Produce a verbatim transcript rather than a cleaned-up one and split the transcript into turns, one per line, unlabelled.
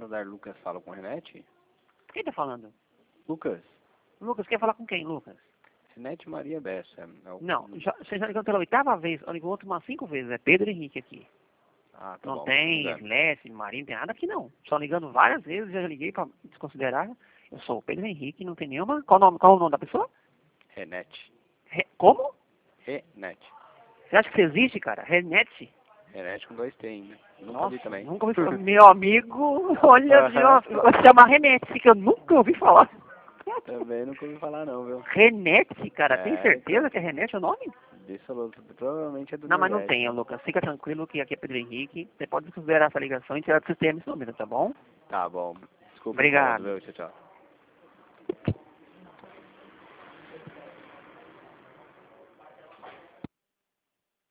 Salazar Lucas fala com Renete?
Quem tá falando?
Lucas?
Lucas, quer falar com quem, Lucas?
Renete Maria Bessa. É o...
Não, já, você já ligou pela oitava vez, eu ligou outro umas cinco vezes, é Pedro Henrique aqui.
Ah, tá
Não
bom.
tem Leste, Marinho, não tem nada aqui não. Só ligando várias vezes, já liguei pra desconsiderar. Eu sou o Pedro Henrique, não tem nenhuma... Qual o nome, qual o nome da pessoa?
Renete.
Re... Como?
Renete.
Você acha que isso existe, cara? Renete?
Renete com dois T ainda. Nunca
Nossa,
vi também.
nunca ouvi falar. Meu amigo, olha, se chama Renete, que eu nunca ouvi falar.
Também nunca ouvi falar não, viu?
Renete, cara, tem
É,
certeza
então.
que é Renete o nome?
Absoluto. Provavelmente é do
Não, mas não
Nordeste.
tem, Lucas. Fica tranquilo que aqui é Pedro Henrique. Você pode considerar essa ligação e tirar do sistema esse número, tá bom?
Tá bom. Desculpa,
Obrigado.
incômodo, viu? Tchau, tchau.